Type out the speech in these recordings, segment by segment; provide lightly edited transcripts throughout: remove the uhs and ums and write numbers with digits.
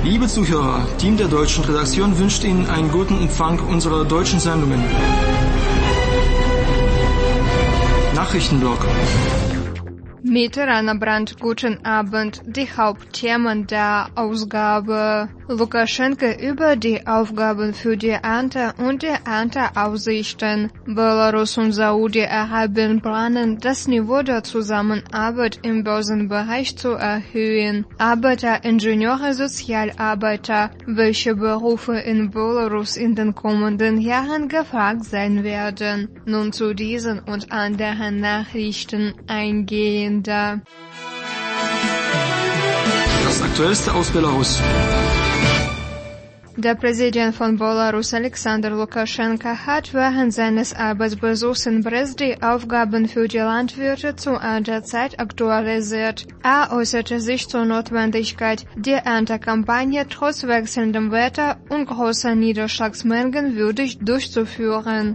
Liebe Zuhörer, Team der deutschen Redaktion wünscht Ihnen einen guten Empfang unserer deutschen Sendungen. Nachrichtenblock. Mit Rana Brandt, guten Abend. Die Hauptthemen der Ausgabe. Lukaschenko über die Aufgaben für die Ernte und die Ernteaussichten. Belarus und Saudi-Arabien planen, das Niveau der Zusammenarbeit im Börsenbereich zu erhöhen. Arbeiter, Ingenieure, Sozialarbeiter, welche Berufe in Belarus in den kommenden Jahren gefragt sein werden. Nun zu diesen und anderen Nachrichten eingehend. Das Aktuellste aus Belarus. Der Präsident von Belarus, Alexander Lukaschenko, hat während seines Arbeitsbesuchs in Brest die Aufgaben für die Landwirte zur Erntezeit aktualisiert. Er äußerte sich zur Notwendigkeit, die Erntekampagne trotz wechselndem Wetter und großer Niederschlagsmengen würdig durchzuführen.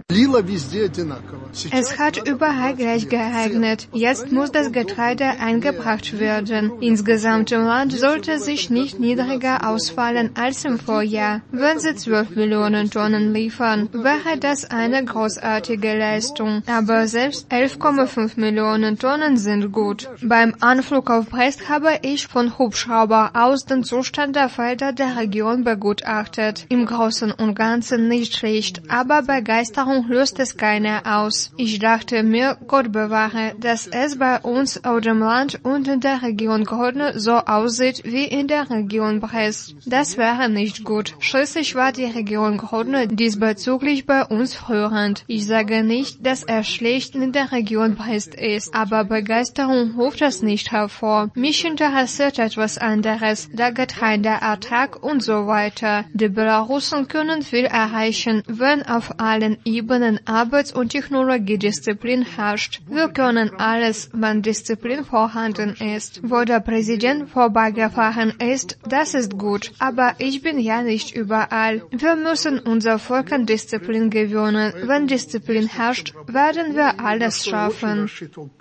Es hat überall gleich geregnet. Jetzt muss das Getreide eingebracht werden. Insgesamt im Land sollte sich nicht niedriger ausfallen als im Vorjahr. Wenn sie 12 Millionen Tonnen liefern, wäre das eine großartige Leistung. Aber selbst 11,5 Millionen Tonnen sind gut. Beim Anflug auf Brest habe ich von Hubschrauber aus den Zustand der Felder der Region begutachtet. Im Großen und Ganzen nicht schlecht, aber Begeisterung löst es keine aus. Ich dachte mir, Gott bewahre, dass es bei uns auf dem Land und in der Region Grodno so aussieht wie in der Region Brest. Das wäre nicht gut. Schließlich war die Region Grodno diesbezüglich bei uns führend. Ich sage nicht, dass er schlecht in der Region Brest ist, aber Begeisterung ruft das nicht hervor. Mich interessiert etwas anderes, der Getreideertrag und so weiter. Die Belarussen können viel erreichen, wenn auf allen Ebenen Arbeits- und Technologiedisziplin herrscht. Wir können alles, wenn Disziplin vorhanden ist. Wo der Präsident vorbeigefahren ist, das ist gut, aber ich bin ja nicht überall. Wir müssen unser Volk an Disziplin gewöhnen. Wenn Disziplin herrscht, werden wir alles schaffen.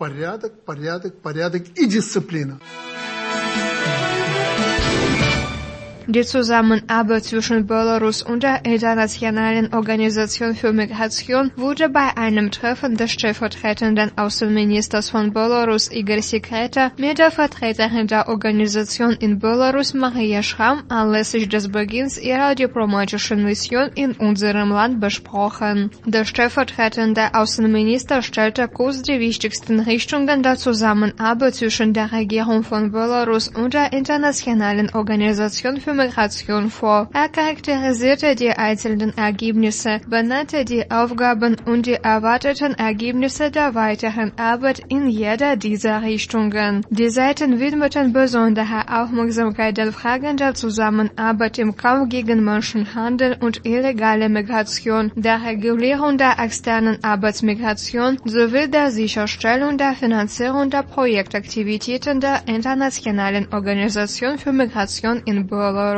Die Zusammenarbeit zwischen Belarus und der Internationalen Organisation für Migration wurde bei einem Treffen des stellvertretenden Außenministers von Belarus, Igor Sekreta, mit der Vertreterin der Organisation in Belarus, Maria Schramm, anlässlich des Beginns ihrer diplomatischen Mission in unserem Land besprochen. Der stellvertretende Außenminister stellte kurz die wichtigsten Richtungen der Zusammenarbeit zwischen der Regierung von Belarus und der Internationalen Organisation für Migration vor. Er charakterisierte die einzelnen Ergebnisse, benannte die Aufgaben und die erwarteten Ergebnisse der weiteren Arbeit in jeder dieser Richtungen. Die Seiten widmeten besondere Aufmerksamkeit den Fragen der Zusammenarbeit im Kampf gegen Menschenhandel und illegale Migration, der Regulierung der externen Arbeitsmigration sowie der Sicherstellung der Finanzierung der Projektaktivitäten der Internationalen Organisation für Migration in Belarus.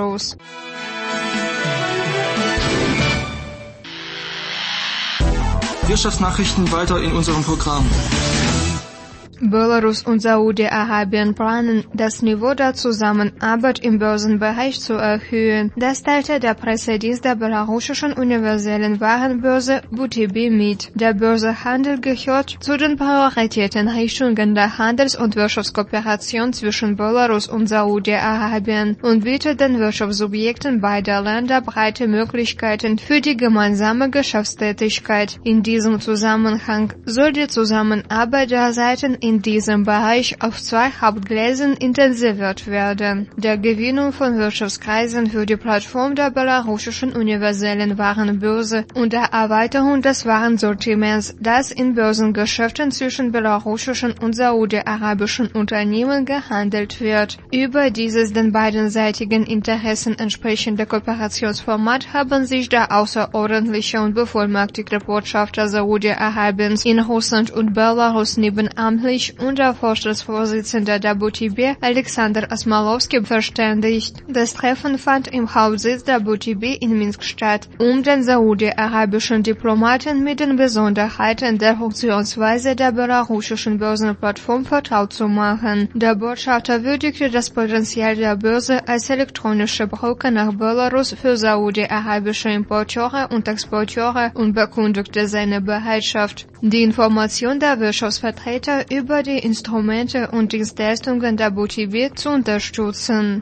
Wirtschaftsnachrichten weiter in unserem Programm. Belarus und Saudi-Arabien planen, das Niveau der Zusammenarbeit im Börsenbereich zu erhöhen. Das teilte der Pressedienst der belarussischen universellen Warenbörse BUTB mit. Der Börsenhandel gehört zu den Prioritätenrichtungen der Handels- und Wirtschaftskooperation zwischen Belarus und Saudi-Arabien und bietet den Wirtschaftssubjekten beider Länder breite Möglichkeiten für die gemeinsame Geschäftstätigkeit. In diesem Zusammenhang soll die Zusammenarbeit der Seiten in diesem Bereich auf 2 Hauptgleisen intensiviert werden: der Gewinnung von Wirtschaftskreisen für die Plattform der belarussischen universellen Warenbörse und der Erweiterung des Warensortiments, das in Börsengeschäften zwischen belarussischen und saudi-arabischen Unternehmen gehandelt wird. Über dieses den beidenseitigen Interessen entsprechende Kooperationsformat haben sich der außerordentliche und bevollmächtigte Botschafter Saudi-Arabiens in Russland und Belarus nebenamtlich sich unser Vorstandsvorsitzender der BuTB, Alexander Osmalowski, verständigt. Das Treffen fand im Hauptsitz der BuTB in Minsk statt, um den saudi-arabischen Diplomaten mit den Besonderheiten der Funktionsweise der belarussischen Börsenplattform vertraut zu machen. Der Botschafter würdigte das Potenzial der Börse als elektronische Brücke nach Belarus für saudi-arabische Importeure und Exporteure und bekundete seine Bereitschaft, die Information der Wirtschaftsvertreter über die Instrumente und Dienstleistungen der BuTB zu unterstützen.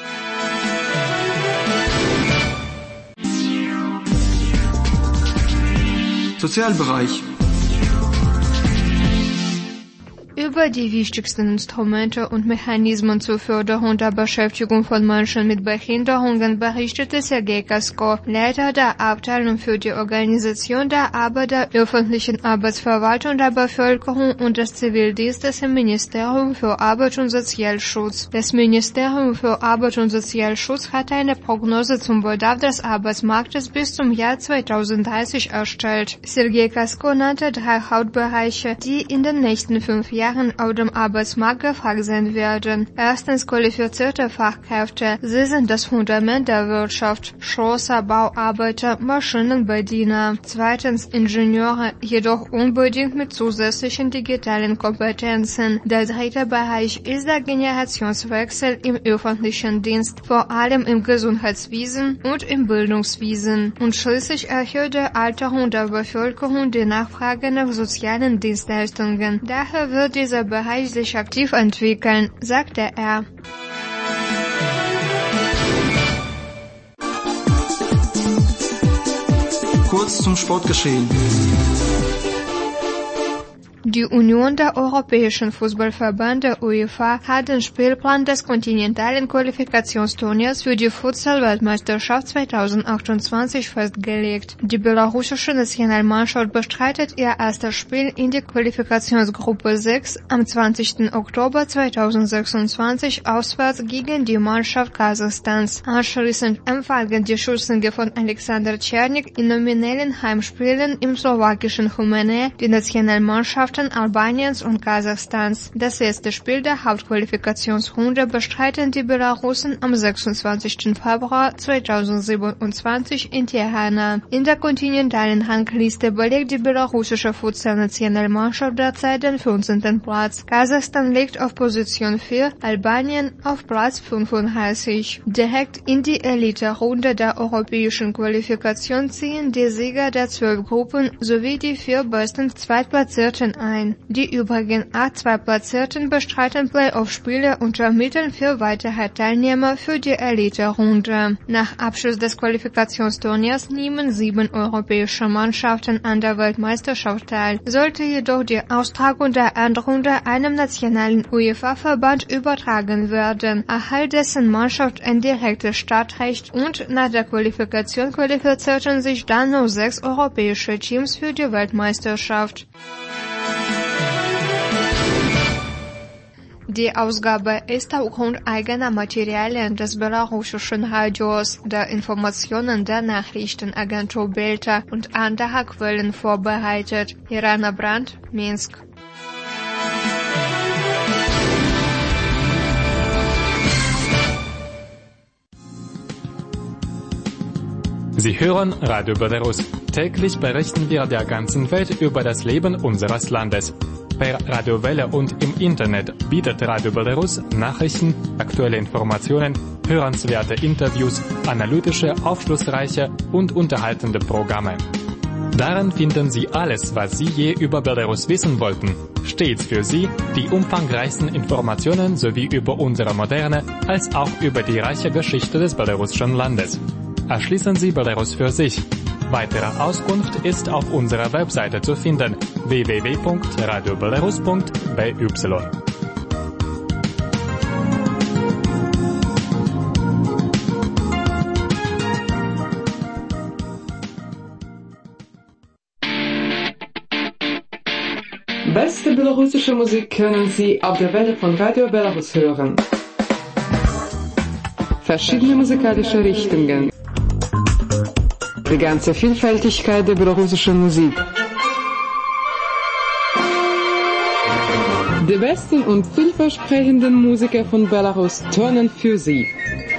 Sozialbereich. Über die wichtigsten Instrumente und Mechanismen zur Förderung der Beschäftigung von Menschen mit Behinderungen berichtete Sergei Kasko, Leiter der Abteilung für die Organisation der Arbeit der öffentlichen Arbeitsverwaltung der Bevölkerung und des Zivildienstes im Ministerium für Arbeit und Sozialschutz. Das Ministerium für Arbeit und Sozialschutz hat eine Prognose zum Bedarf des Arbeitsmarktes bis zum Jahr 2030 erstellt. Sergei Kasko nannte 3 Hauptbereiche, die in den nächsten 5 Jahren auf dem Arbeitsmarkt gefragt sein werden. Erstens qualifizierte Fachkräfte. Sie sind das Fundament der Wirtschaft. Schlosser, Bauarbeiter, Maschinenbediener. Zweitens Ingenieure, jedoch unbedingt mit zusätzlichen digitalen Kompetenzen. Der dritte Bereich ist der Generationswechsel im öffentlichen Dienst, vor allem im Gesundheitswesen und im Bildungswesen. Und schließlich erhöhte Alterung der Bevölkerung die Nachfrage nach sozialen Dienstleistungen. Daher wird dieser Bereich sich aktiv entwickeln, sagte er. Kurz zum Sportgeschehen. Die Union der Europäischen Fußballverbände UEFA hat den Spielplan des kontinentalen Qualifikationsturniers für die Futsal-Weltmeisterschaft 2028 festgelegt. Die belarussische Nationalmannschaft bestreitet ihr erstes Spiel in der Qualifikationsgruppe 6 am 20. Oktober 2026 auswärts gegen die Mannschaft Kasachstans. Anschließend empfangen die Schützlinge von Alexander Czernik in nominellen Heimspielen im slowakischen Humene die Nationalmannschaften Albaniens und Kasachstans. Das letzte Spiel der Hauptqualifikationsrunde bestreiten die Belarussen am 26. Februar 2027 in Tirana. In der kontinentalen Rangliste belegt die belarussische Futsal-Nationalmannschaft derzeit den 15. Platz. Kasachstan liegt auf Position 4, Albanien auf Platz 35. Direkt in die Elite-Runde der europäischen Qualifikation ziehen die Sieger der 12 Gruppen sowie die 4 besten Zweitplatzierten ein. Die übrigen 8 Zweitplatzierten bestreiten Playoff-Spiele und ermitteln für weitere Teilnehmer für die Elite-Runde. Nach Abschluss des Qualifikationsturniers nehmen 7 europäische Mannschaften an der Weltmeisterschaft teil. Sollte jedoch die Austragung der Endrunde einem nationalen UEFA-Verband übertragen werden, erhält dessen Mannschaft ein direktes Startrecht und nach der Qualifikation qualifizierten sich dann nur 6 europäische Teams für die Weltmeisterschaft. Die Ausgabe ist aufgrund eigener Materialien des belarussischen Radios, der Informationen der Nachrichtenagentur Belta und anderer Quellen vorbereitet. Irana Brandt, Minsk. Sie hören Radio Belarus. Täglich berichten wir der ganzen Welt über das Leben unseres Landes. Per Radiowelle und im Internet bietet Radio Belarus Nachrichten, aktuelle Informationen, hörenswerte Interviews, analytische, aufschlussreiche und unterhaltende Programme. Darin finden Sie alles, was Sie je über Belarus wissen wollten. Stets für Sie die umfangreichsten Informationen sowie über unsere moderne als auch über die reiche Geschichte des belarussischen Landes. Erschließen Sie Belarus für sich. Weitere Auskunft ist auf unserer Webseite zu finden: www.radiobelarus.by. Beste belarussische Musik können Sie auf der Welle von Radio Belarus hören. Verschiedene musikalische Richtungen. Die ganze Vielfältigkeit der belarussischen Musik. Die besten und vielversprechenden Musiker von Belarus turnen für Sie.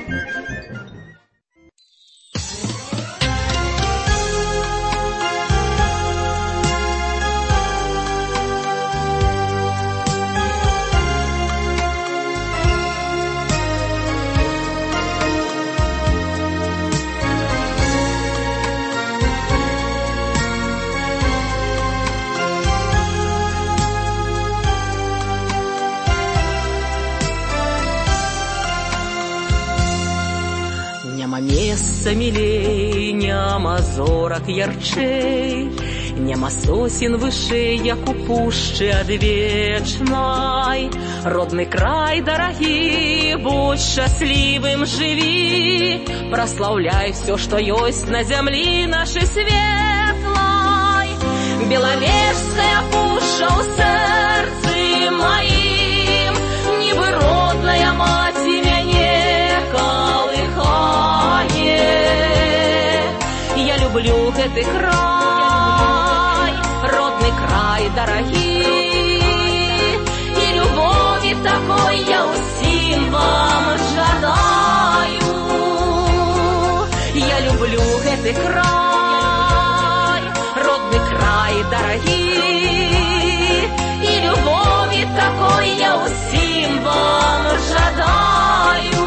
Милей, няма зорак ярчэй, няма сосен вышэй, як у пушчы адвечнай. Родны край дарагі, будь шчаслівым жыві, праслаўляй всё, што ёсць на зямлі нашай светлай. Белавежская пушча ў сэрцы маім, нібы родная маці мяне калыхае. Я люблю гэты край, родны край дарагі, і любові такой я ўсім вам жадаю. Я люблю гэты край, родны край дарагі, і любові такой я ўсім вам жадаю.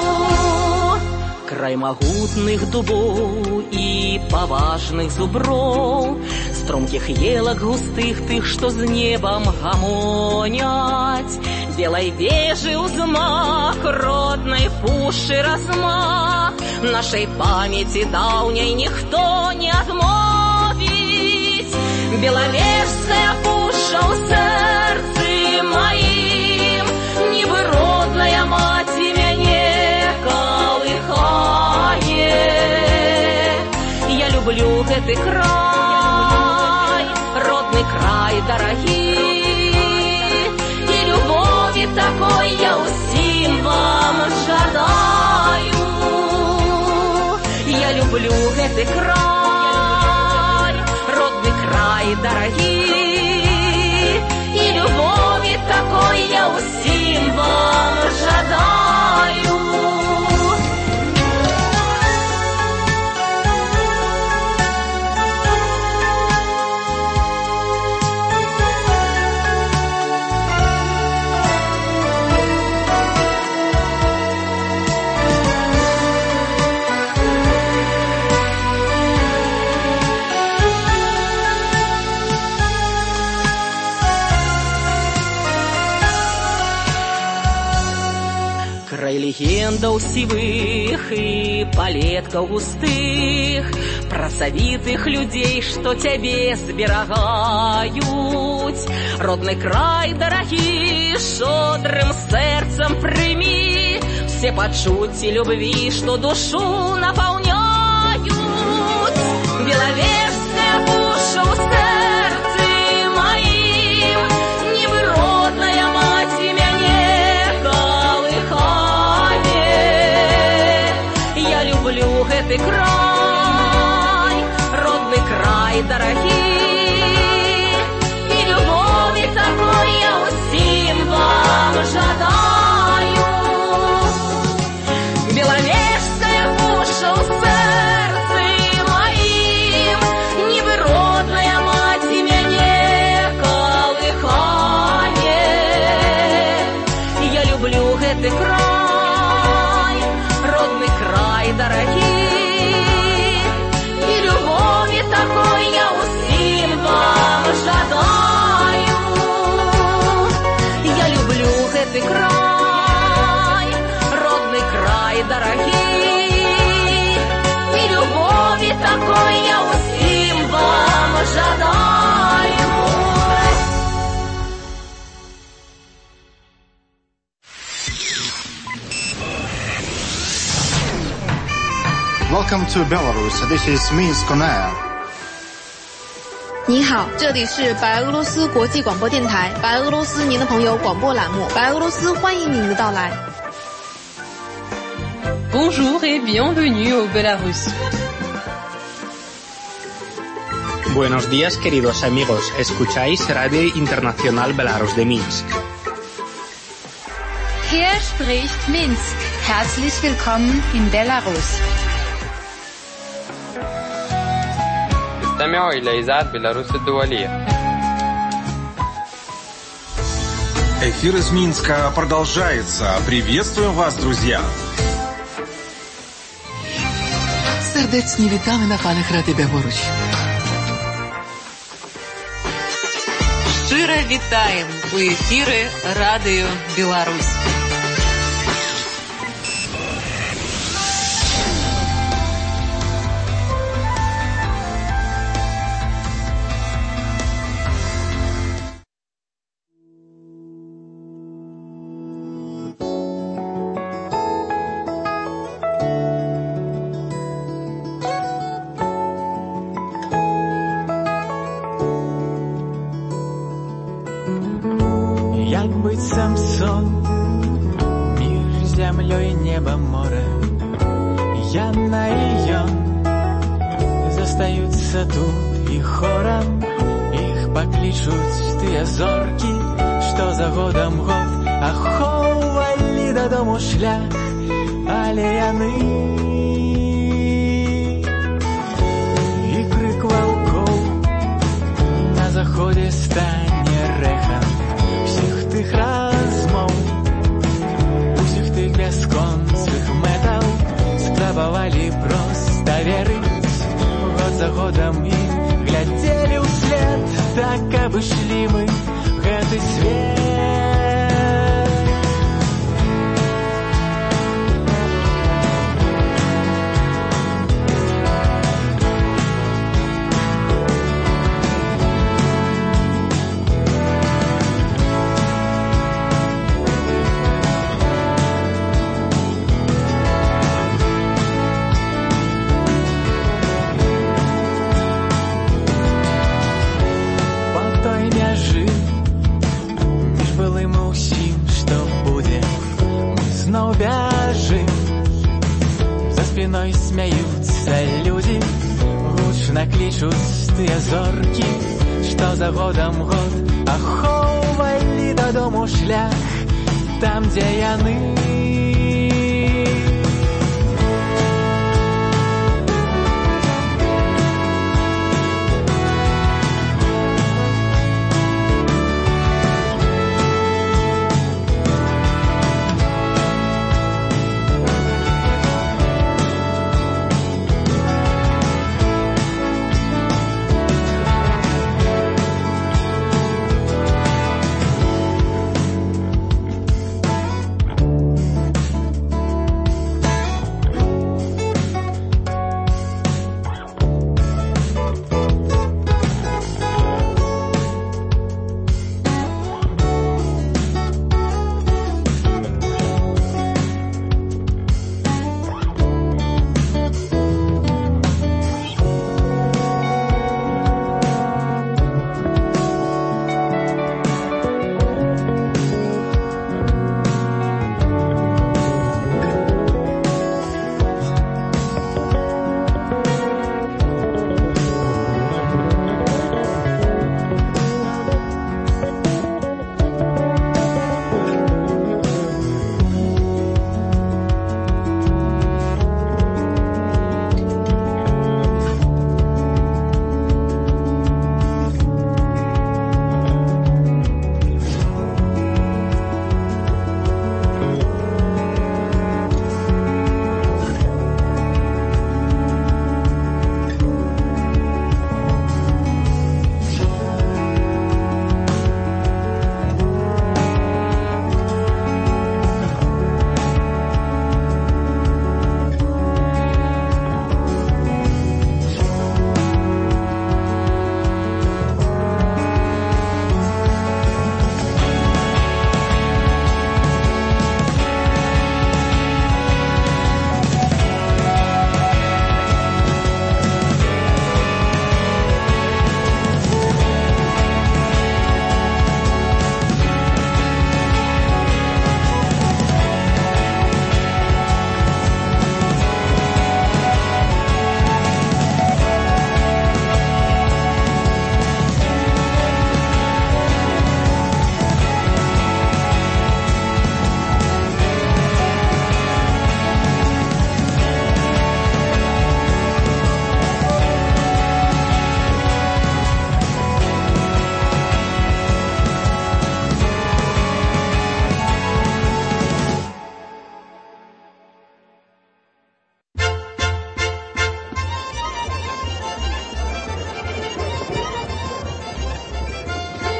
Край магутных дубоў і паважных зуброў, стромкіх елак густых тых, што з небам гамоняць, белай вежы ўзмах, роднай пушчы размах, нашай памяці даўняй ніхто не адмовіць. Белавежская пушча ў сэрцы маім, нібы родная маці мяне калыхае. Я люблю гэты край, родны край дарагі, і любові такой я ўсім вам жадаю. Я люблю гэты край, родны край дарагі, і любові такой я ўсім вам жадаю. Легендаў сівых і палеткаў густых, працавітых людзей, што цябе зберагаюць. Родны край дарагі, шчодрым сэрцам прымі все пачуцці любві, што душу напаўняюць. Белавежская пушча ў сэрцы маім, нібы родная маці мяне калыхае. Я люблю гэты край, родны край дарагі, і любові такой я ўсім вам жадаю. Белавежская пушча ў сэрцы маім, нібы родная маці мяне калыхае. Я люблю гэты край, родны край дарагі, і любові такой я ўсім вам жадаю. Я люблю гэты край, родны край дарагі, і любові такой я ўсім вам жадаю. Welcome to Belarus. This is Minsk on Air. 你好，这里是白俄罗斯国际广播电台，白俄罗斯您的朋友广播栏目，白俄罗斯欢迎您的到来。 Bonjour et bienvenue au Belarus. Buenos días, queridos amigos. Escucháis Radio Internacional Belarus de Minsk. Hier spricht Minsk. Herzlich willkommen in Belarus. استمعوا إلى إذاعة بيلاروس الدولية. Эфир из Минска продолжается. Приветствуем вас, друзья. Serdecznie witamy na falach Rady Białoruś. Щиро вітаємо у ефірі Радіо Білорусь.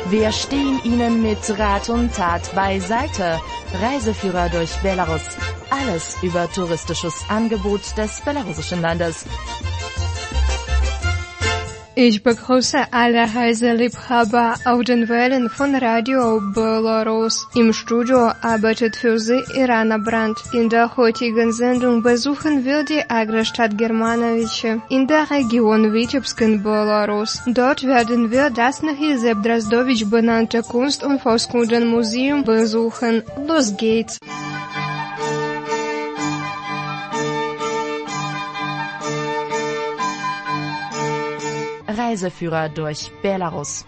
Wir stehen Ihnen mit Rat und Tat beiseite. Reiseführer durch Belarus. Alles über touristisches Angebot des belarussischen Landes. Ich begrüße alle Reiseliebhaber auf den Wellen von Radio Belarus. Im Studio arbeitet für Sie Irana Brandt. In der heutigen Sendung besuchen wir die Agrarstadt Germanovice in der Region Vitebsk in Belarus. Dort werden wir das nach Josef Drazdowitsch benannte Kunst- und Volkskundenmuseum besuchen. Los geht's! Reiseführer durch Belarus.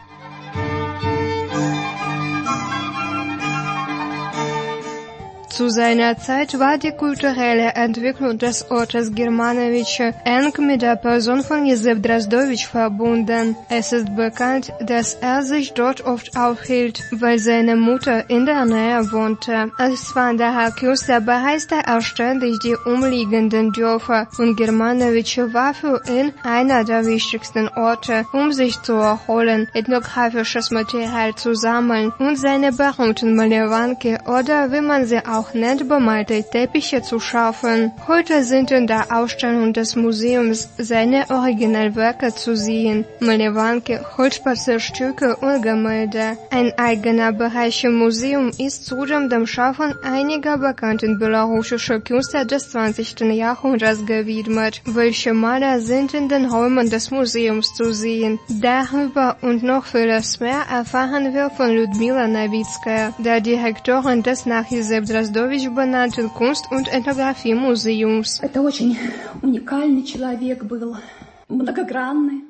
Zu seiner Zeit war die kulturelle Entwicklung des Ortes Germanovice eng mit der Person von Josef Drazdowitsch verbunden. Es ist bekannt, dass er sich dort oft aufhielt, weil seine Mutter in der Nähe wohnte. Als Wandererkünstler bereiste er ständig die umliegenden Dörfer und Germanovice war für ihn einer der wichtigsten Orte, um sich zu erholen, ethnografisches Material zu sammeln und seine berühmten Malewanki oder, wie man sie auch nennt, bemalte Teppiche zu schaffen. Heute sind in der Ausstellung des Museums seine Originalwerke zu sehen. Malewanki, Holzspazierstücke und Gemälde. Ein eigener Bereich im Museum ist zudem dem Schaffen einiger bekannten belarussischer Künstler des 20. Jahrhunderts gewidmet. Welche Maler sind in den Räumen des Museums zu sehen? Darüber und noch vieles mehr erfahren wir von Ludmila Novitskaya, der Direktorin des nach Josef Drazdowitsch benannten Kunst- und Ethnographie-Museums. Это очень уникальный человек был, многогранный.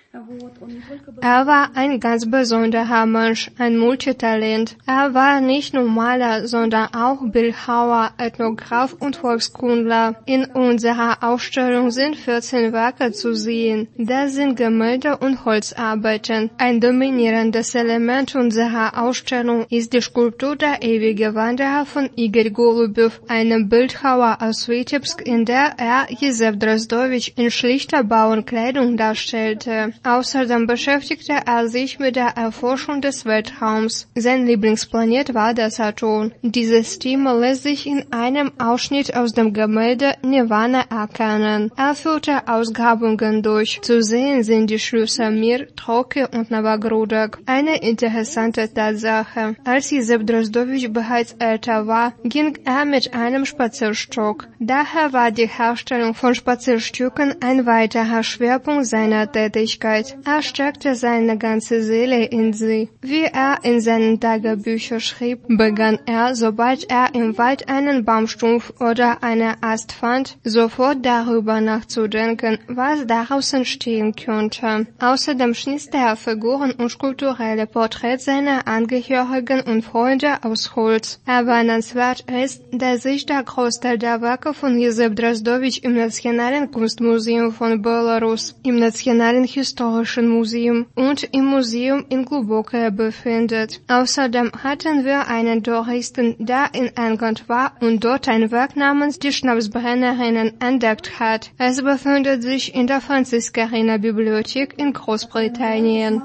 Er war ein ganz besonderer Mensch, ein Multitalent. Er war nicht nur Maler, sondern auch Bildhauer, Ethnograph und Volkskundler. In unserer Ausstellung sind 14 Werke zu sehen. Das sind Gemälde und Holzarbeiten. Ein dominierendes Element unserer Ausstellung ist die Skulptur Der ewige Wanderer von Igor Golubjew, einem Bildhauer aus Vitebsk, in der er Josef Drazdowitsch in schlichter Bauernkleidung darstellte. Außerdem beschäftigte er sich mit der Erforschung des Weltraums. Sein Lieblingsplanet war der Saturn. Dieses Thema lässt sich in einem Ausschnitt aus dem Gemälde Nirvana erkennen. Er führte Ausgrabungen durch. Zu sehen sind die Schlösser Mir, Troki und Novogrudok. Eine interessante Tatsache. Als Josef Drazdowitsch bereits älter war, ging er mit einem Spazierstock. Daher war die Herstellung von Spazierstücken ein weiterer Schwerpunkt seiner Tätigkeit. Er steckte seine ganze Seele in sie. Wie er in seinen Tagebüchern schrieb, begann er, sobald er im Wald einen Baumstumpf oder einen Ast fand, sofort darüber nachzudenken, was daraus entstehen könnte. Außerdem schnitzelte er Figuren und skulpturelle Porträts seiner Angehörigen und Freunde aus Holz. Erwähnenswert ist, dass sich der Großteil der Werke von Josef Drazdowitsch im Nationalen Kunstmuseum von Belarus, im Nationalen Historischen Museum und im Museum in Glubokaya befindet. Außerdem hatten wir einen Touristen, der in England war und dort ein Werk namens Die Schnapsbrennerinnen entdeckt hat. Es befindet sich in der Franziskaner-Bibliothek in Großbritannien.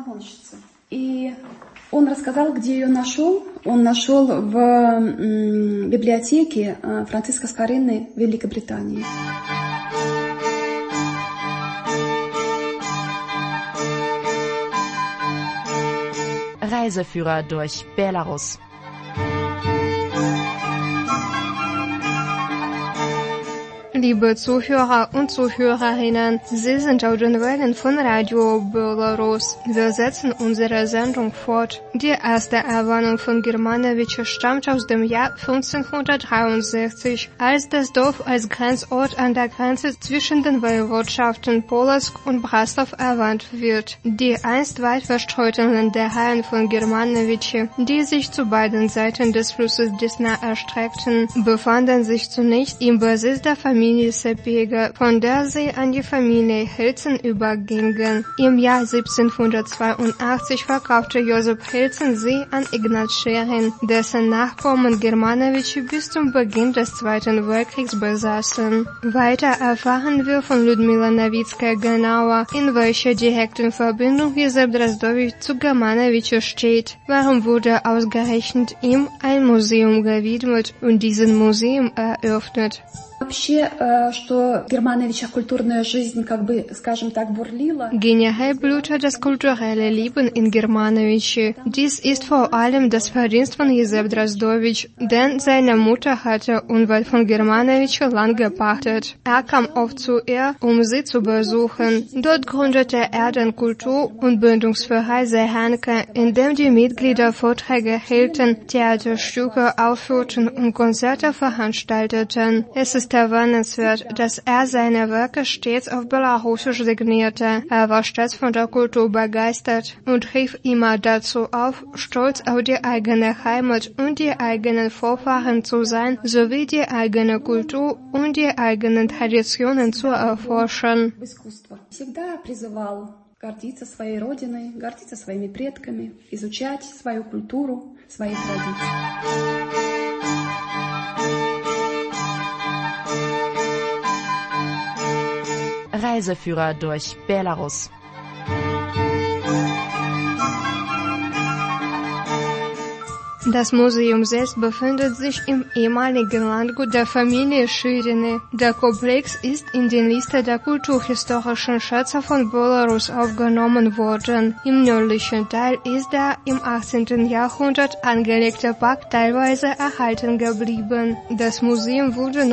Он рассказал, где ее нашел. Он нашел в библиотеке Франциска Скорины в Великобритании. Reiseführer durch Belarus. Liebe Zuhörer und Zuhörerinnen, Sie sind auf den Wellen von Radio Belarus. Wir setzen unsere Sendung fort. Die erste Erwähnung von Germanovice stammt aus dem Jahr 1563, als das Dorf als Grenzort an der Grenze zwischen den Woiwodschaften Polotsk und Braslaw erwähnt wird. Die einst weit verstreuten Ländereien von Germanovice, die sich zu beiden Seiten des Flusses Desna erstreckten, befanden sich zunächst im Besitz der Familie Familie Sepega, von der sie an die Familie Hilzen übergingen. Im Jahr 1782 verkaufte Josef Hilzen sie an Ignaz Scherin, dessen Nachkommen Germanowitsche bis zum Beginn des Zweiten Weltkriegs besaßen. Weiter erfahren wir von Ludmila Nowitzka genauer, in welcher direkten Verbindung Josef Drozdowitsch zu Germanowitsche steht. Warum wurde ausgerechnet ihm ein Museum gewidmet und diesen Museum eröffnet? Generell blühte das kulturelle Leben in Germanowitsche. Dies ist vor allem das Verdienst von Josef Drozdowitsch, denn seine Mutter hatte Unwald von Germanowitsche Land gepachtet. Er kam oft zu ihr, um sie zu besuchen. Dort gründete er den Kultur- und Bildungsverein Sehanke, in dem die Mitglieder Vorträge hielten, Theaterstücke aufführten und Konzerte veranstalteten. Es ist erwähnenswert, dass er seine Werke stets auf Belarusisch signierte. Er war stets von der Kultur begeistert und rief immer dazu auf, stolz auf die eigene Heimat und die eigenen Vorfahren zu sein, sowie die eigene Kultur und die eigenen Traditionen zu erforschen. Гордиться своей родиной, гордиться своими предками, изучать свою культуру, свои традиции. Reiseführer durch Belarus. Das Museum selbst befindet sich im ehemaligen Landgut der Familie Schirine. Der Komplex ist in die Liste der kulturhistorischen Schätze von Belarus aufgenommen worden. Im nördlichen Teil ist der im 18. Jahrhundert angelegte Park teilweise erhalten geblieben. Das Museum wurde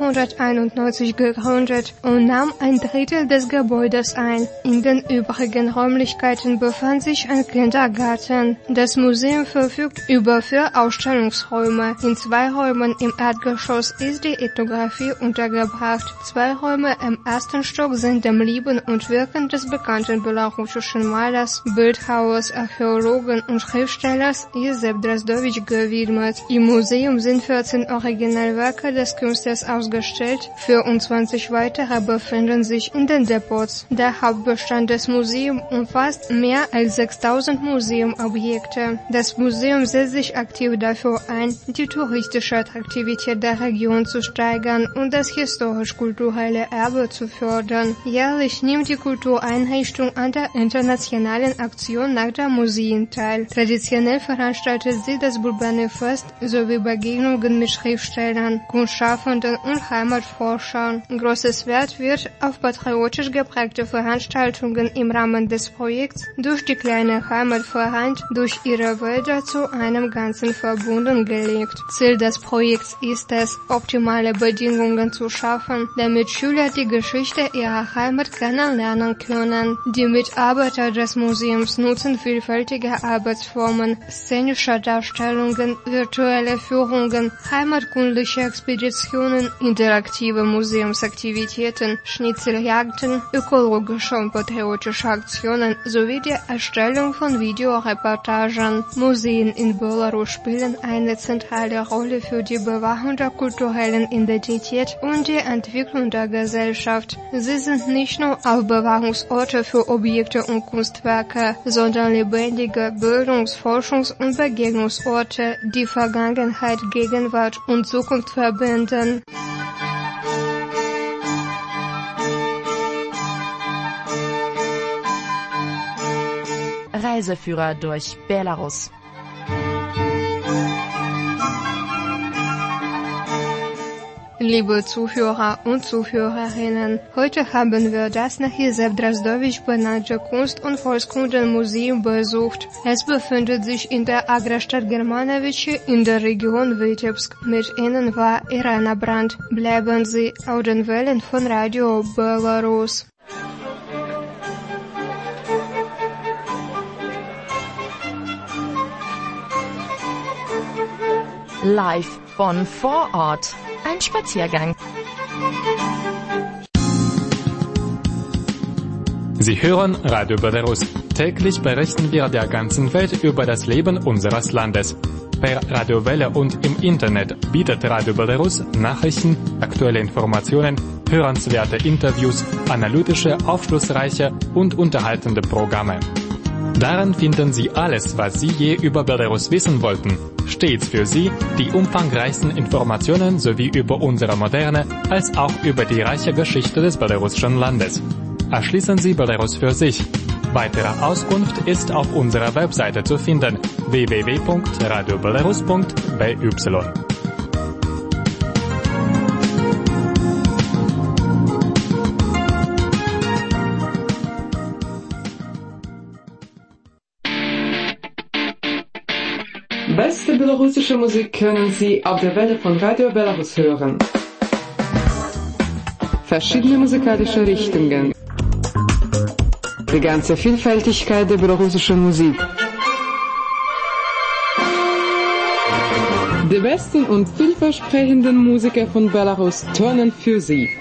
1991 gegründet und nahm ein Drittel des Gebäudes ein. In den übrigen Räumlichkeiten befand sich ein Kindergarten. Das Museum verfügt über 4 Ausstellungsräume. In 2 Räumen im Erdgeschoss ist die Ethnographie untergebracht. 2 Räume im ersten Stock sind dem Leben und Wirken des bekannten belarussischen Malers, Bildhauers, Archäologen und Schriftstellers Josef Drozdowitsch gewidmet. Im Museum sind 14 Originalwerke des Künstlers ausgestellt, 24 weitere befinden sich in den Depots. Der Hauptbestand des Museums umfasst mehr als 6000 Museumobjekte. Das Museum setzt sich aktiv dafür ein, die touristische Attraktivität der Region zu steigern und das historisch-kulturelle Erbe zu fördern. Jährlich nimmt die Kultureinrichtung an der internationalen Aktion Nacht der Museen teil. Traditionell veranstaltet sie das Bulbani-Fest sowie Begegnungen mit Schriftstellern, Kunstschaffenden und Heimatforschern. Großes Wert wird auf patriotisch geprägte Veranstaltungen im Rahmen des Projekts durch die kleine Heimat vereint, durch ihre Wälder zu einem Ganzen verbunden gelegt. Ziel des Projekts ist es, optimale Bedingungen zu schaffen, damit Schüler die Geschichte ihrer Heimat kennenlernen können. Die Mitarbeiter des Museums nutzen vielfältige Arbeitsformen, szenische Darstellungen, virtuelle Führungen, heimatkundliche Expeditionen, interaktive Museumsaktivitäten, Schnitzeljagden, ökologische und patriotische Aktionen sowie die Erstellung von Videoreportagen. Museen in Belarus spielen eine zentrale Rolle für die Bewahrung der kulturellen Identität und die Entwicklung der Gesellschaft. Sie sind nicht nur Aufbewahrungsorte für Objekte und Kunstwerke, sondern lebendige Bildungs-, Forschungs- und Begegnungsorte, die Vergangenheit, Gegenwart und Zukunft verbinden. Reiseführer durch Belarus. Liebe Zuhörer und Zuhörerinnen, heute haben wir das nach Josef Drozdowitsch benannte Kunst- und Volkskundenmuseum besucht. Es befindet sich in der Agrarstadt Germanowitsche in der Region Vitebsk. Mit Ihnen war Irena Brandt. Bleiben Sie auf den Wellen von Radio Belarus. Live von vor Ort. Ein Spaziergang. Sie hören Radio Belarus. Täglich berichten wir der ganzen Welt über das Leben unseres Landes. Per Radio Welle und im Internet bietet Radio Belarus Nachrichten, aktuelle Informationen, hörenswerte Interviews, analytische, aufschlussreiche und unterhaltende Programme. Darin finden Sie alles, was Sie je über Belarus wissen wollten. Stets für Sie die umfangreichsten Informationen sowie über unsere moderne als auch über die reiche Geschichte des belarussischen Landes. Erschließen Sie Belarus für sich. Weitere Auskunft ist auf unserer Webseite zu finden: www.radiobelarus.by. Beste belarussische Musik können Sie auf der Welle von Radio Belarus hören. Verschiedene musikalische Richtungen. Die ganze Vielfältigkeit der belarussischen Musik. Die besten und vielversprechenden Musiker von Belarus turnen für Sie.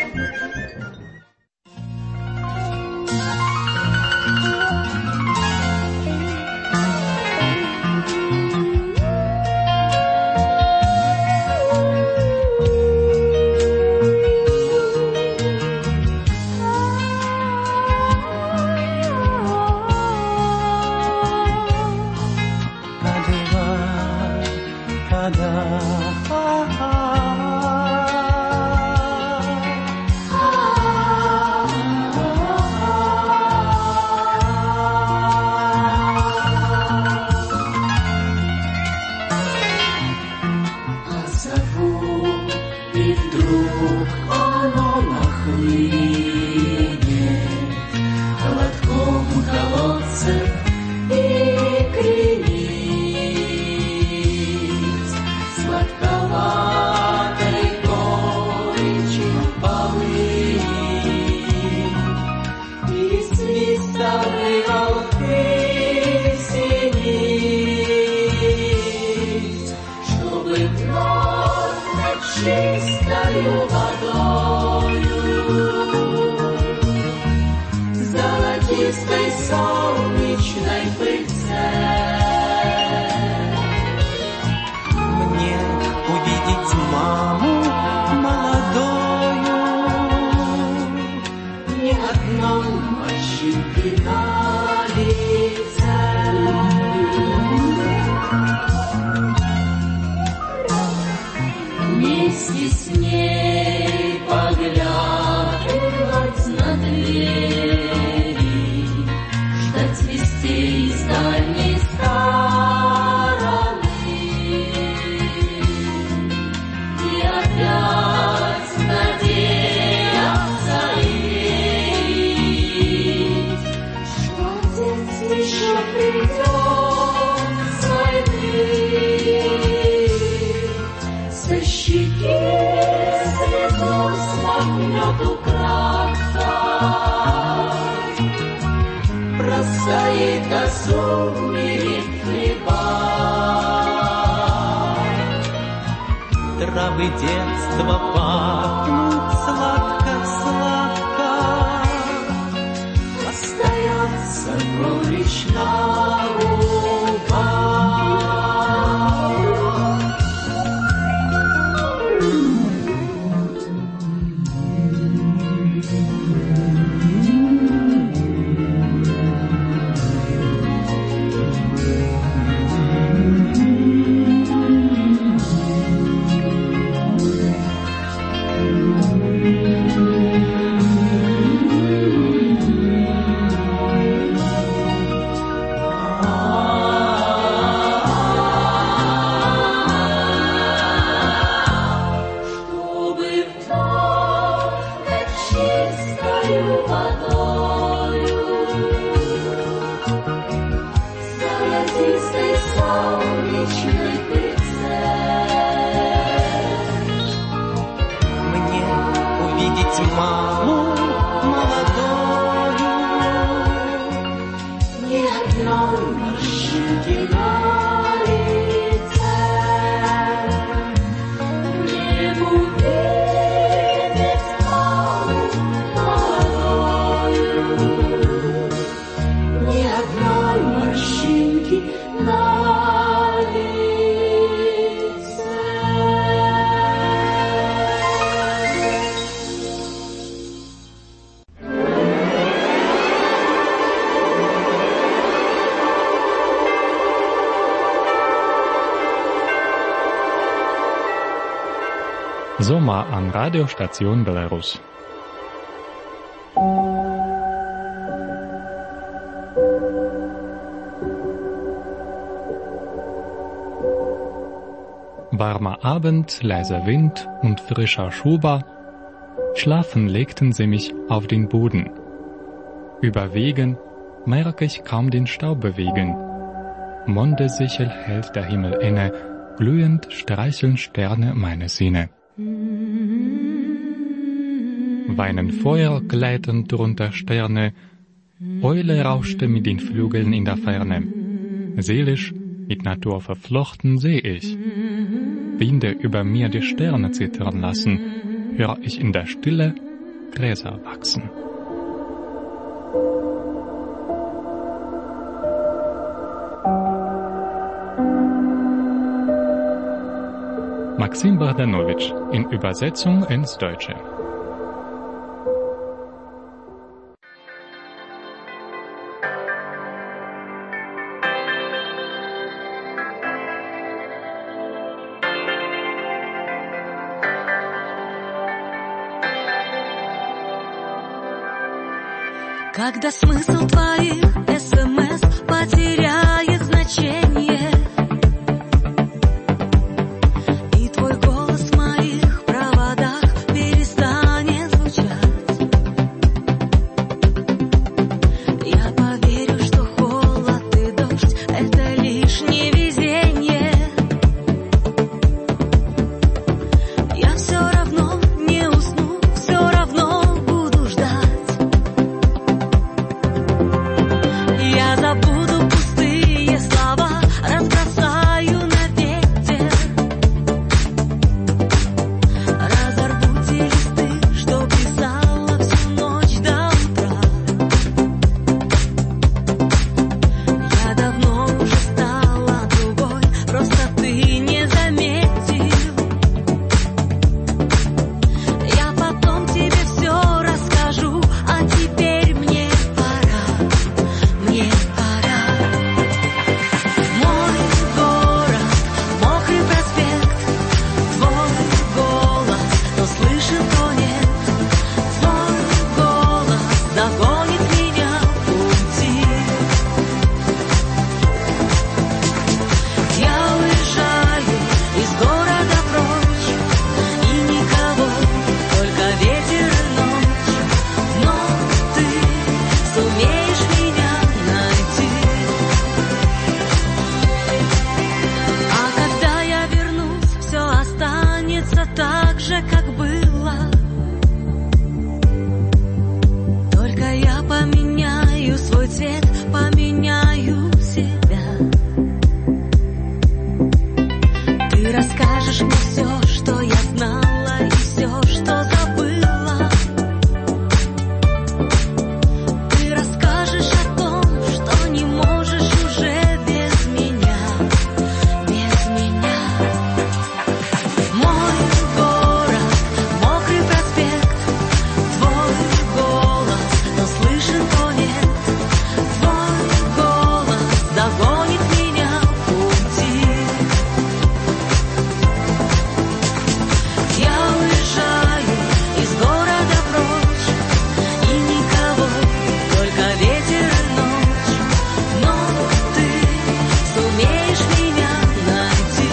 Травы детства пахнут сладко-сладко, остается горечь Ни одной морщинки на лице. Sommer an Radiostation Belarus. Warmer Abend, leiser Wind und frischer Schuber. Schlafen legten sie mich auf den Boden. Über Wegen merke ich kaum den Staub bewegen. Mondesichel hält der Himmel inne, glühend streicheln Sterne meine Sinne. Weinen Feuer gleiten drunter Sterne, Eule rauschte mit den Flügeln in der Ferne. Seelisch, mit Natur verflochten seh ich. Winde über mir die Sterne zittern lassen, hör ich in der Stille Gräser wachsen. Maxim Bogdanovich in Übersetzung ins Deutsche. Когда смысл твоих СМС потеряет значение, и твой голос в моих проводах перестанет звучать, я поверю, что холод и дождь — это лишь невезение. Я все равно не усну, все равно буду ждать. Я забуду пустые слова, разбросаю на ветер, разорву те листы, что писала всю ночь до утра. Я давно уже стала другой, просто ты не заметил. Я потом тебе все расскажу, а теперь мне пора. Мне пора. Мой город, мокрый проспект, твой голос, то слышен, то нет. Твой голос догонит меня в пути. Я уезжаю из города прочь, и никого, только ветер и ночь. Но ты сумеешь меня найти. А когда я вернусь, все останется так же, как было. Только я поменяю свой цвет, поменяю себя. Ты расскажешь мне все, что я знала, и все, что забыла. Ты расскажешь о том, что не можешь уже без меня, без меня. Мой город, мокрый проспект, твой голос, то слышен, то нет. Твой голос догонит меня в пути. Я уезжаю из города прочь, и никого, только ветер и ночь. Но ты сумеешь меня найти.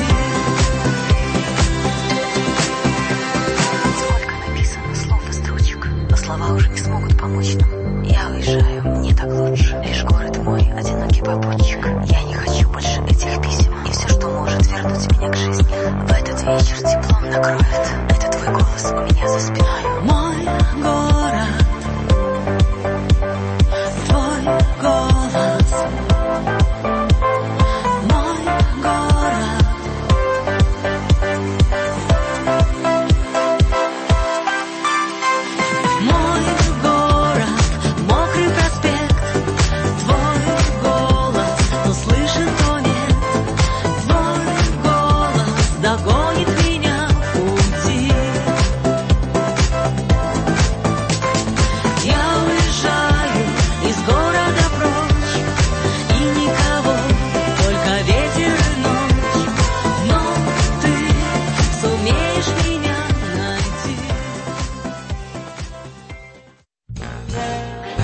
Сколько написано слов и строчек, но слова уже не смогут помочь нам. Я уезжаю, мне так лучше, лишь город мой, одинокий попутчик. Я не хочу больше этих писем, и все, что может вернуть меня к жизни, в этот вечер теплом накроет. Это твой голос у меня за спиной. Мой город, твой голос. Мой город. Мой город, мокрый проспект,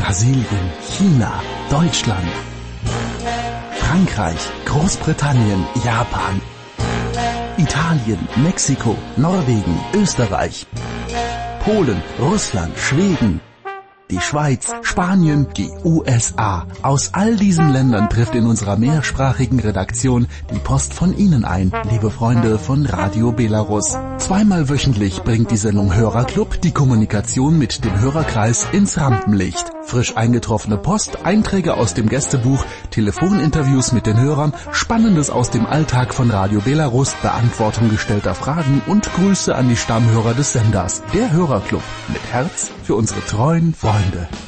Brasilien, China, Deutschland, Frankreich, Großbritannien, Japan, Italien, Mexiko, Norwegen, Österreich, Polen, Russland, Schweden, die Schweiz, Spanien, die USA. Aus all diesen Ländern trifft in unserer mehrsprachigen Redaktion die Post von Ihnen ein, liebe Freunde von Radio Belarus. Zweimal wöchentlich bringt die Sendung Hörerclub die Kommunikation mit dem Hörerkreis ins Rampenlicht. Frisch eingetroffene Post, Einträge aus dem Gästebuch, Telefoninterviews mit den Hörern, Spannendes aus dem Alltag von Radio Belarus, Beantwortung gestellter Fragen und Grüße an die Stammhörer des Senders. Der Hörerclub mit Herz für unsere treuen Freunde.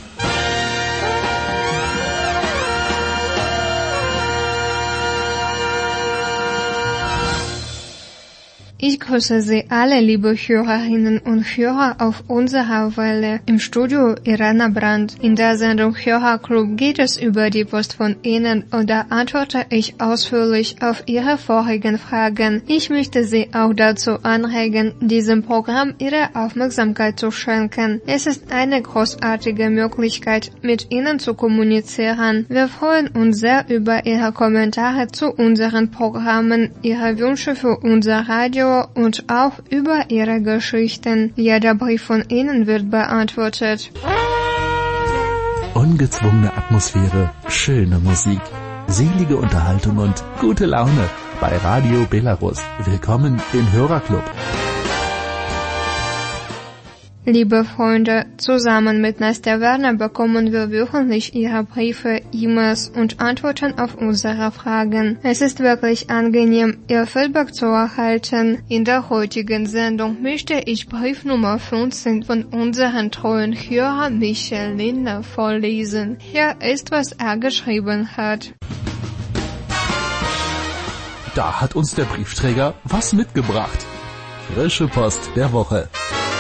Ich grüße Sie alle, liebe Hörerinnen und Hörer auf unserer Welle. Im Studio Irena Brandt. In der Sendung Hörerclub geht es über die Post von Ihnen und da antworte ich ausführlich auf Ihre vorigen Fragen. Ich möchte Sie auch dazu anregen, diesem Programm Ihre Aufmerksamkeit zu schenken. Es ist eine großartige Möglichkeit, mit Ihnen zu kommunizieren. Wir freuen uns sehr über Ihre Kommentare zu unseren Programmen, Ihre Wünsche für unser Radio und auch über Ihre Geschichten. Jeder Brief von Ihnen wird beantwortet. Ungezwungene Atmosphäre, schöne Musik, selige Unterhaltung und gute Laune bei Radio Belarus. Willkommen im Hörerclub. Liebe Freunde, zusammen mit Nastja Werner bekommen wir wöchentlich Ihre Briefe, E-Mails und Antworten auf unsere Fragen. Es ist wirklich angenehm, Ihr Feedback zu erhalten. In der heutigen Sendung möchte ich Brief Nummer 15 von unserem treuen Hörer Michael Lindner vorlesen. Hier ist, was er geschrieben hat. Da hat uns der Briefträger was mitgebracht. Frische Post der Woche.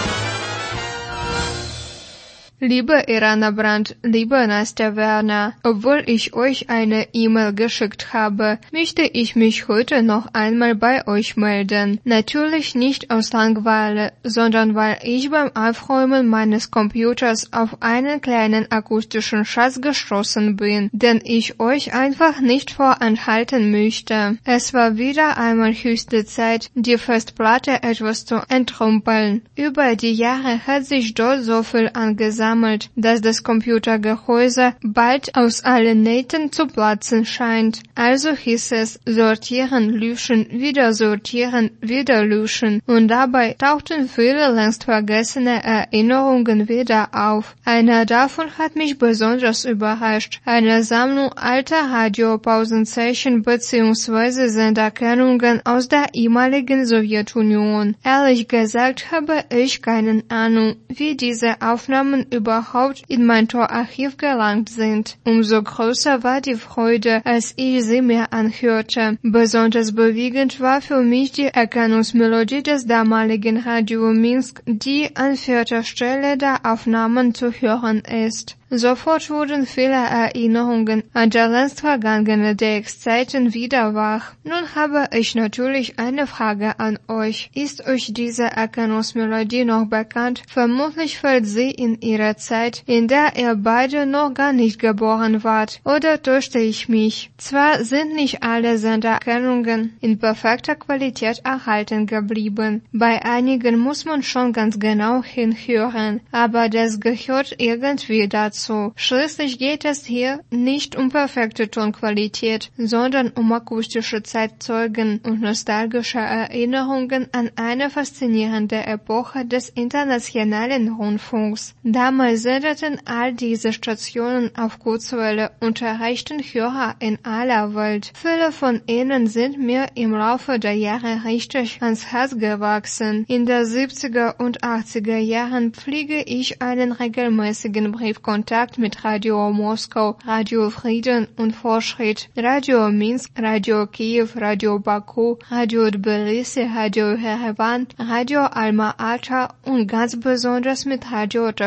Liebe Irena Brandt, liebe Nastja Werner, obwohl ich euch eine E-Mail geschickt habe, möchte ich mich heute noch einmal bei euch melden. Natürlich nicht aus Langeweile, sondern weil ich beim Aufräumen meines Computers auf einen kleinen akustischen Schatz gestoßen bin, den ich euch einfach nicht vorenthalten möchte. Es war wieder einmal höchste Zeit, die Festplatte etwas zu entrümpeln. Über die Jahre hat sich dort so viel angesammelt, dass das Computergehäuse bald aus allen Nähten zu platzen scheint. Also hieß es sortieren, löschen, wieder sortieren, wieder löschen. Und dabei tauchten viele längst vergessene Erinnerungen wieder auf. Eine davon hat mich besonders überrascht. Eine Sammlung alter Radiopausenzeichen bzw. Senderkennungen aus der ehemaligen Sowjetunion. Ehrlich gesagt habe ich keine Ahnung, wie diese Aufnahmen überhaupt in mein Torarchiv gelangt sind. Umso größer war die Freude, als ich sie mir anhörte. Besonders bewegend war für mich die Erkennungsmelodie des damaligen Radio Minsk, die an 4. Stelle der Aufnahmen zu hören ist. Sofort wurden viele Erinnerungen an die längst vergangene DX-Zeiten wieder wach. Nun habe ich natürlich eine Frage an euch. Ist euch diese Erkennungsmelodie noch bekannt? Vermutlich fällt sie in ihre Zeit, in der ihr beide noch gar nicht geboren wart. Oder täuschte ich mich? Zwar sind nicht alle Sendererkennungen in perfekter Qualität erhalten geblieben. Bei einigen muss man schon ganz genau hinhören, aber das gehört irgendwie dazu. Schließlich geht es hier nicht um perfekte Tonqualität, sondern um akustische Zeitzeugen und nostalgische Erinnerungen an eine faszinierende Epoche des internationalen Rundfunks. Damals sendeten all diese Stationen auf Kurzwelle und erreichten Hörer in aller Welt. Viele von ihnen sind mir im Laufe der Jahre richtig ans Herz gewachsen. In den 70er und 80er Jahren pflege ich einen regelmäßigen Briefkontakt mit Radio Moskau, Radio Frieden und Fortschritt, Radio Minsk, Radio Kiew, Radio Baku, Radio Tbilisi, Radio Yerevan, Radio Alma-Ata und ganz besonders mit Radio Taschkent.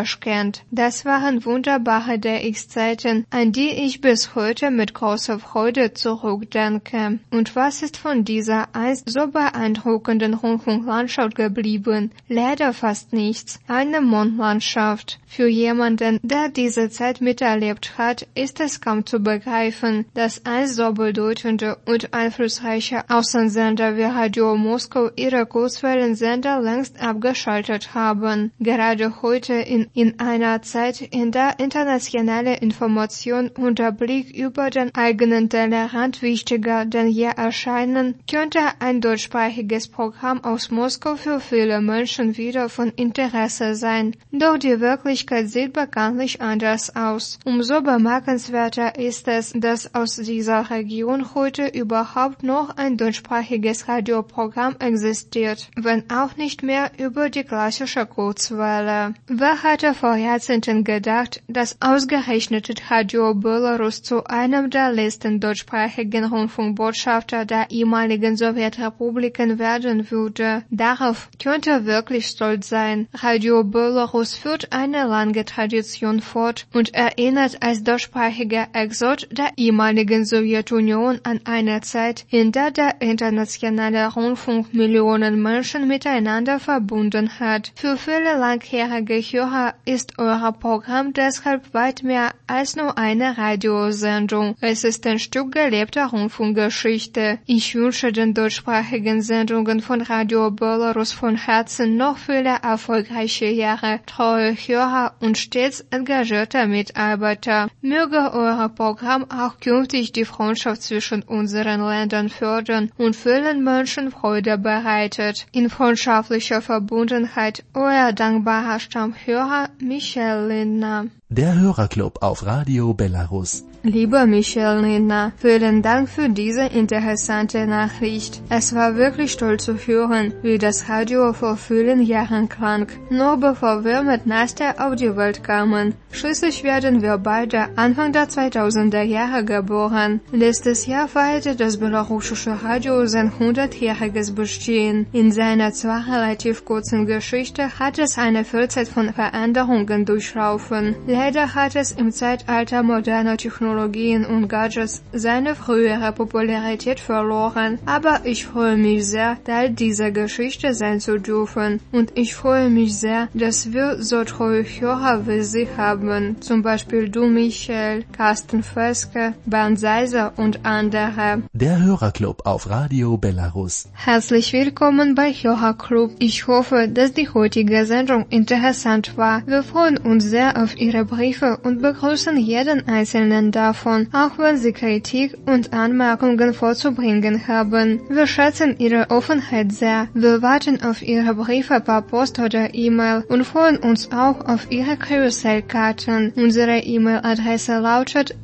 kennt. Das waren wunderbare DX-Zeiten, an die ich bis heute mit großer Freude zurückdenke. Und was ist von dieser einst so beeindruckenden Rundfunklandschaft geblieben? Leider fast nichts. Eine Mondlandschaft. Für jemanden, der diese Zeit miterlebt hat, ist es kaum zu begreifen, dass einst so bedeutende und einflussreiche Außensender wie Radio Moskau ihre Kurzwellensender längst abgeschaltet haben. Gerade heute in einer Zeit, in der internationale Information und der Blick über den eigenen Tellerrand wichtiger denn je erscheinen, könnte ein deutschsprachiges Programm aus Moskau für viele Menschen wieder von Interesse sein. Doch die Wirklichkeit sieht bekanntlich anders aus. Umso bemerkenswerter ist es, dass aus dieser Region heute überhaupt noch ein deutschsprachiges Radioprogramm existiert, wenn auch nicht mehr über die klassische Kurzwelle. Wer hatte vor Jahrzehnten gedacht, dass ausgerechnet Radio Belarus zu einem der letzten deutschsprachigen Rundfunkbotschafter der ehemaligen Sowjetrepubliken werden würde? Darauf könnte wirklich stolz sein. Radio Belarus führt eine lange Tradition fort und erinnert als deutschsprachiger Exot der ehemaligen Sowjetunion an eine Zeit, in der der internationale Rundfunk Millionen Menschen miteinander verbunden hat. Für viele langjährige Hörer ist euer Programm deshalb weit mehr als nur eine Radiosendung. Es ist ein Stück gelebter Rundfunkgeschichte. Ich wünsche den deutschsprachigen Sendungen von Radio Belarus von Herzen noch viele erfolgreiche Jahre, treue Hörer und stets engagierte Mitarbeiter. Möge euer Programm auch künftig die Freundschaft zwischen unseren Ländern fördern und vielen Menschen Freude bereitet. In freundschaftlicher Verbundenheit, euer dankbarer Stammhörer Michael Lindner. Der Hörerclub auf Radio Belarus. Lieber Michael Lindner, vielen Dank für diese interessante Nachricht. Es war wirklich toll zu hören, wie das Radio vor vielen Jahren klang, noch bevor wir mit Nastja auf die Welt kamen. Schließlich werden wir beide Anfang der 2000er Jahre geboren. Letztes Jahr feierte das belarussische Radio sein 100-jähriges Bestehen. In seiner zwar relativ kurzen Geschichte hat es eine Vielzahl von Veränderungen durchlaufen. Leider hat es im Zeitalter moderner Technologien und Gadgets seine frühere Popularität verloren, aber ich freue mich sehr, Teil dieser Geschichte sein zu dürfen. Und ich freue mich sehr, dass wir so treue Hörer wie Sie haben, zum Beispiel du, Michael, Carsten Völske, Bernd Seiser und andere. Der Hörerclub auf Radio Belarus. Herzlich willkommen bei Hörerclub. Ich hoffe, dass die heutige Sendung interessant war. Wir freuen uns sehr auf Ihre Briefe und begrüßen jeden einzelnen davon, auch wenn Sie Kritik und Anmerkungen vorzubringen haben. Wir schätzen Ihre Offenheit sehr. Wir warten auf Ihre Briefe per Post oder E-Mail und freuen uns auch auf Ihre Karussellkarten. Unsere E-Mail-Adresse lautet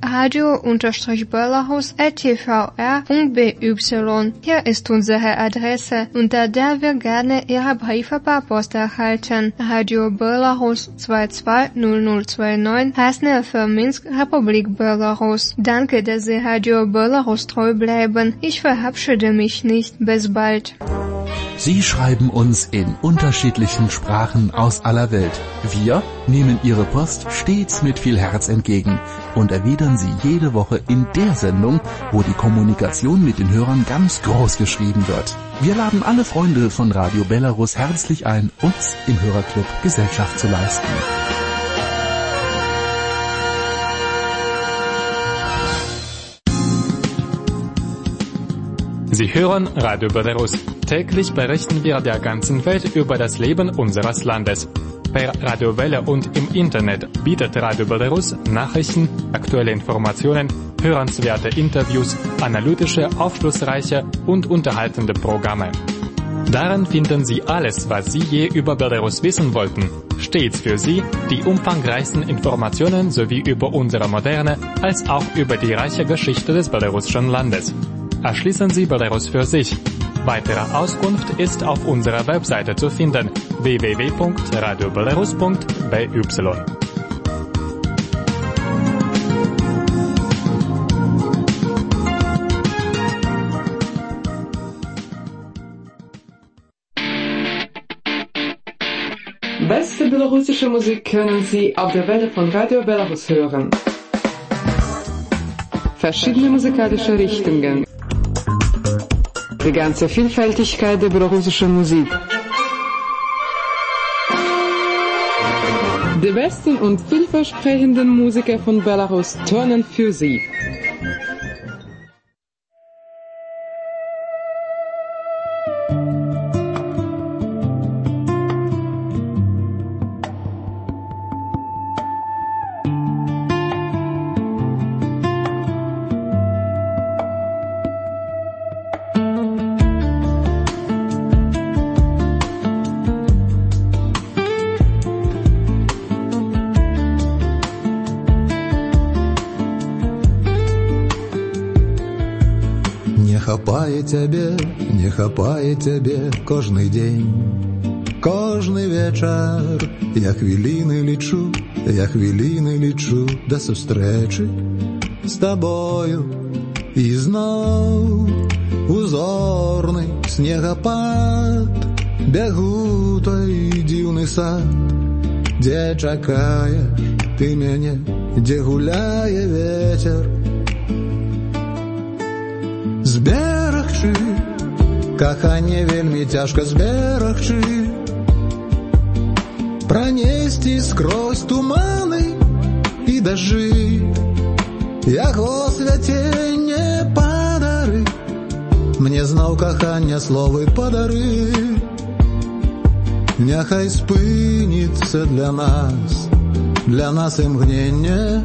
radio-belarus@tvr.by. Hier ist unsere Adresse, unter der wir gerne Ihre Briefe per Post erhalten. Radio Belarus 220029, Krasnaya für Minsk, Republik Belarus. Danke, dass Sie Radio Belarus treu bleiben. Ich verabschiede mich nicht. Bis bald. Sie schreiben uns in unterschiedlichen Sprachen aus aller Welt. Wir nehmen Ihre Post stets mit viel Herz entgegen und erwidern sie jede Woche in der Sendung, wo die Kommunikation mit den Hörern ganz groß geschrieben wird. Wir laden alle Freunde von Radio Belarus herzlich ein, uns im Hörerclub Gesellschaft zu leisten. Sie hören Radio Belarus. Täglich berichten wir der ganzen Welt über das Leben unseres Landes. Per Radiowelle und im Internet bietet Radio Belarus Nachrichten, aktuelle Informationen, hörenswerte Interviews, analytische, aufschlussreiche und unterhaltende Programme. Darin finden Sie alles, was Sie je über Belarus wissen wollten. Stets für Sie die umfangreichsten Informationen sowie über unsere moderne als auch über die reiche Geschichte des belarussischen Landes. Erschließen Sie Belarus für sich. Weitere Auskunft ist auf unserer Webseite zu finden: www.radiobelarus.by. Beste belarussische Musik können Sie auf der Welle von Radio Belarus hören. Verschiedene musikalische Richtungen. Die ganze Vielfältigkeit der belarussischen Musik. Die besten und vielversprechenden Musiker von Belarus turnen für Sie. Не хапає тебе кожний день, кожний вечір. Я хвилини лічу до зустрічі з тобою. І знов узорний снегопад, бягу той дивний сад, де чекаєш ти мене, де гуляє ветер. Зберегчы, каханне вельмі цяжка зберегчы, пранесці скрозь туманы і дажджы, яго свяценне падары, мне знаў кахання словы падары. Няхай спыніцца для нас імгненне,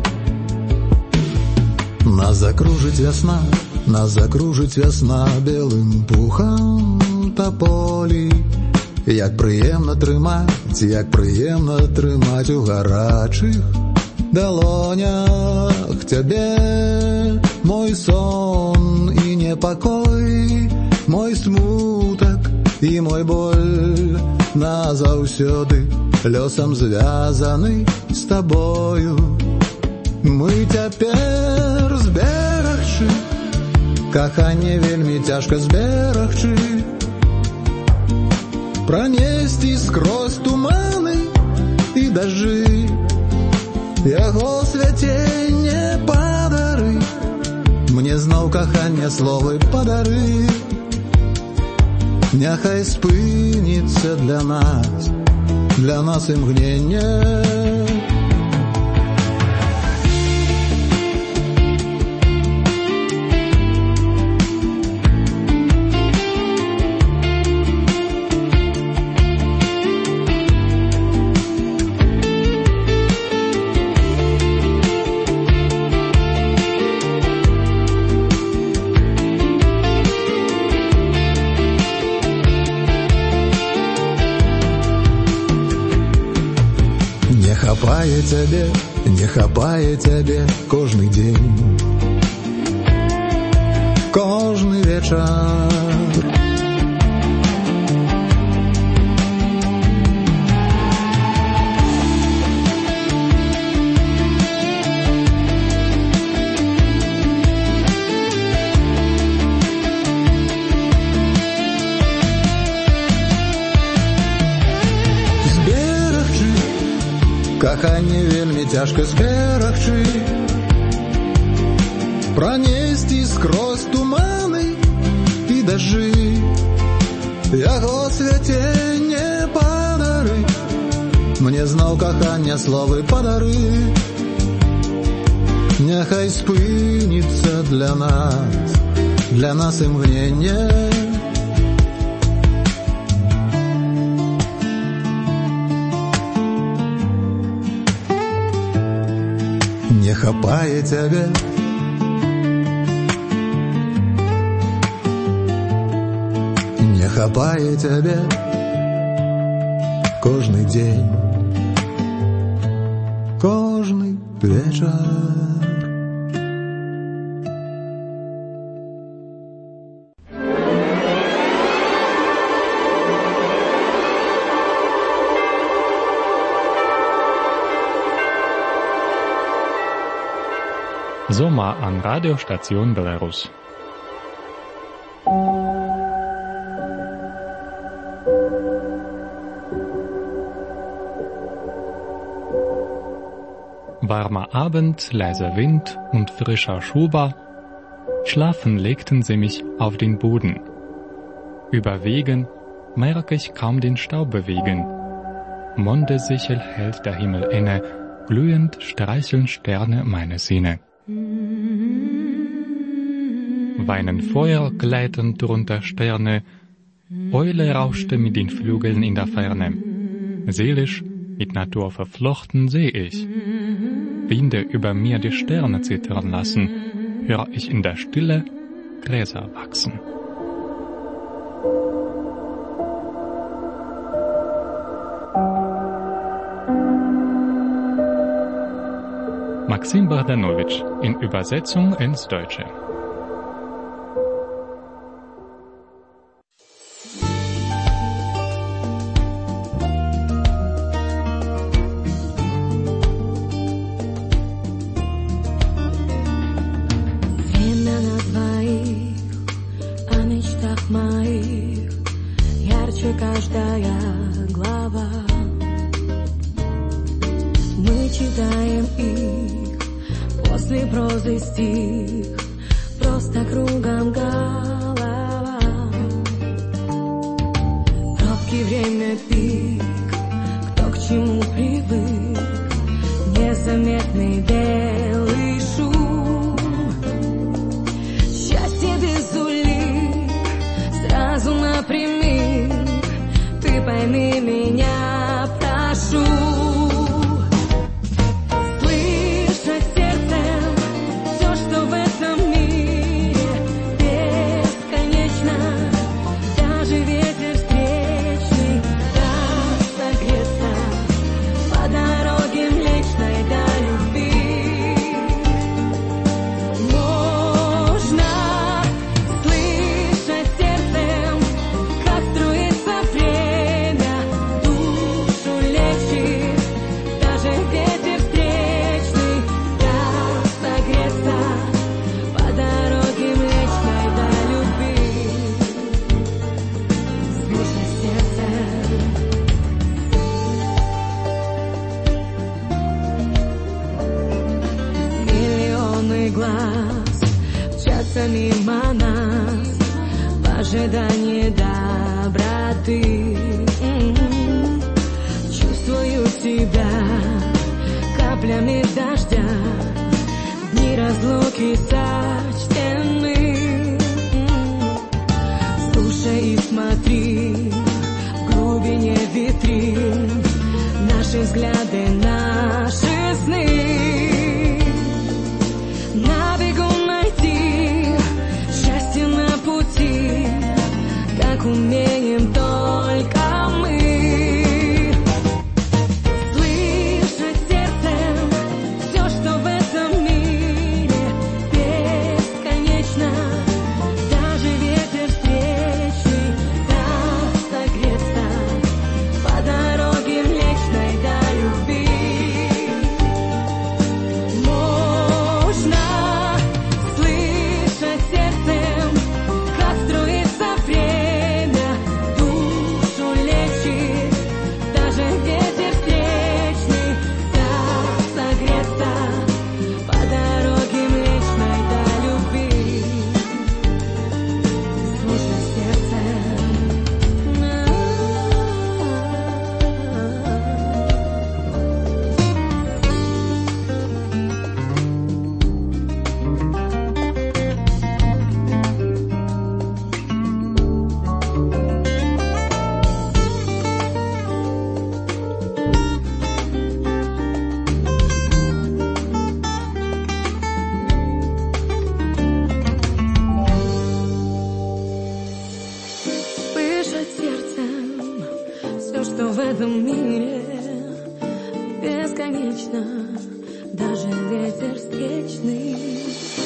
нас закружыць вясна белым пухам тополі. Як прыемна трымаць у гарачых далонях цябе, мой сон і непакой, мой смутак і мой боль назаўсёды лёсам звязаны з табою. Мы цяпер зберагчы, каханне вельмі цяжка зберагчы, пранесці скрозь туманы і дажджы, яго свяценне падары, мне знаў кахання словы падары. Няхай спыніцца для нас імгненне. Не хапае цябе кожны дзень, кожны вечар. Каханне вельмі цяжка зберагчы, пранесці скрозь туманы і дажджы, яго свяценне падары, мне знаў кахання словы падары. Няхай спыніцца для нас імгненне. Не хапае цябе, не хапае цябе кожны дзень, кожны вечар. Sommer an Radiostation Belarus. Warmer Abend, leiser Wind und frischer Schuber. Schlafen legten sie mich auf den Boden. Über Wegen merke ich kaum den Staub bewegen. Mondesichel hält der Himmel inne, glühend streicheln Sterne meine Sinne. Weinen Feuer gleiten drunter Sterne, Eule rauschte mit den Flügeln in der Ferne. Seelisch, mit Natur verflochten seh ich. Winde über mir die Sterne zittern lassen, hör ich in der Stille Gräser wachsen. Maxim Bogdanowitsch in Übersetzung ins Deutsche. Времена двоих, о мечтах моих, ярче каждая глава. Мы читаем их, после прозы стих, просто кругом голова. Пробки время пик, кто к чему привык, незаметный белый шум. Счастье без улик, сразу напрямик, ты пойми меня, прошу. Мимо нас в ожидании доброты. Чувствую тебя каплями дождя, дни разлуки сочтены. Слушай и смотри, в глубине витрин наши взгляды, наши сны. На бегу найти счастье на пути, как умеем только мы. Слышать сердцем все, что в этом мире бесконечно. Даже ветер встречный даст согреться по дороге Млечной до любви. Можно слышать сердцем, как струится время, душу лечит. Даже ветер встречный даст согреться по дороге Млечной до любви. Слушай сердцем. Слышать сердцем все, что в этом мире бесконечно. Даже ветер встречный